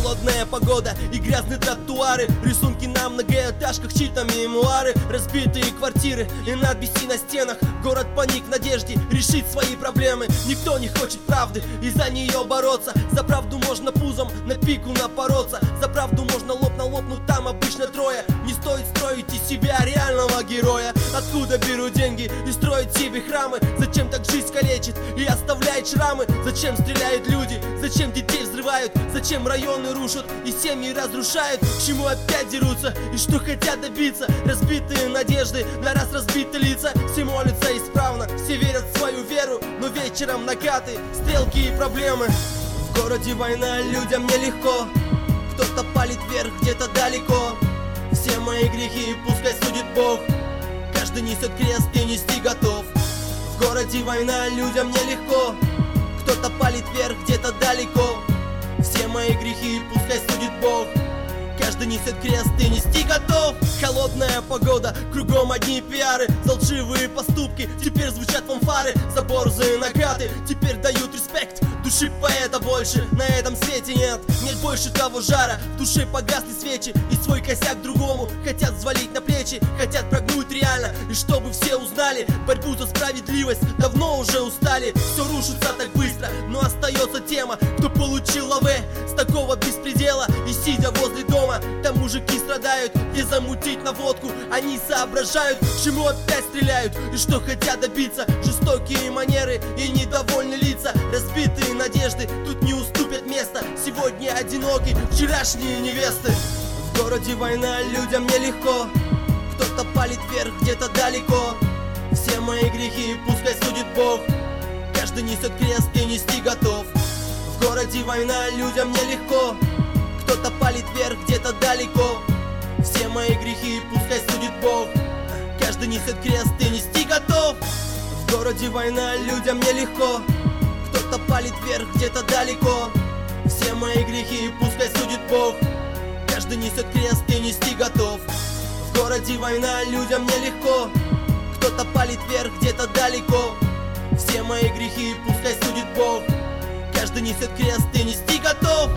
Холодная погода и грязные тротуары, рисунки на многоэтажках, чьи-то мемуары, разбитые квартиры и надписи на стенах. Город паник в надежде решить свои проблемы. Никто не хочет правды и за нее бороться. За правду можно пузом на пику напороться. За правду можно лоб на лоб, но там обычно трое. Не стоит строить из себя реального героя. Откуда берут деньги и строить себе храмы? Зачем так жизнь калечит и оставляет шрамы? Зачем стреляют люди? Зачем детей взрывают? Зачем районы рушат и семьи разрушают? К чему опять дерутся и что хотят добиться? Разбитые надежды на раз разбитые лица. Все молятся исправно, все верят в свою веру, но вечером накаты, стрелки и проблемы. В городе война, людям нелегко. Кто-то палит вверх где-то далеко. Все мои грехи пускай судит Бог. Каждый несет крест и нести готов. В городе война, людям нелегко. Кто-то палит вверх где-то далеко. Все мои грехи пускай судит Бог. Каждый несет крест и нести готов. Холодная погода, кругом одни пиары. За лживые поступки теперь звучат фанфары. За борзые награды теперь дают респект. Души поэта больше на этом свете нет. Нет больше того жара, в душе погасли свечи. И свой косяк другому хотят взвалить на плечи. Хотят прогнуть реально, и чтобы все узнали борьбу за справедливость давно уже устали. Все рушится так быстро, но остается тема. Кто получил лаве с такого беспредела? И сидя возле дома, там мужики страдают. Где замутить на водку, они соображают, к чему опять стреляют и что хотят добиться. Жестокие манеры и недовольные лица. Разбитые надежды тут не уступят место. Сегодня одиноки вчерашние невесты. В городе война, людям нелегко. Кто-то палит вверх где-то далеко. Все мои грехи пускай судит Бог. Каждый несет крест и нести готов. В городе война, людям нелегко. Кто-то палит вверх где-то далеко. Все мои грехи пускай судит Бог. Каждый несет крест и нести готов. В городе война, людям нелегко. Кто-то палит вверх где-то далеко. Все мои грехи пускай судит Бог. Каждый несет крест и нести готов. В городе война, людям нелегко. Кто-то палит вверх где-то далеко. Все мои грехи пускай судит Бог. Каждый несет крест и нести готов.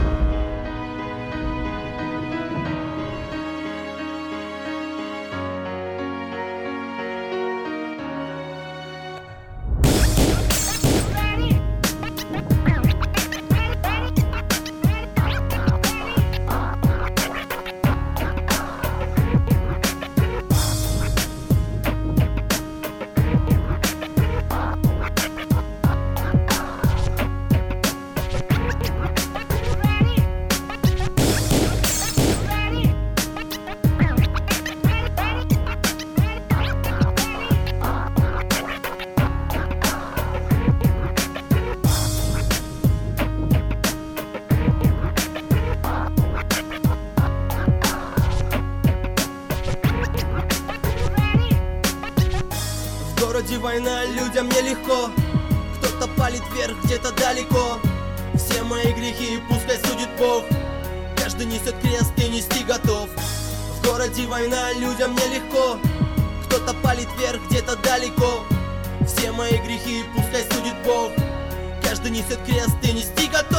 В городе война, людям нелегко. Кто-то палит вверх где-то далеко. Все мои грехи пускай судит Бог. Каждый несет крест и нести готов. В городе война, людям нелегко. Кто-то палит вверх где-то далеко. Все мои грехи пускай судит Бог. Каждый несет крест и нести готов.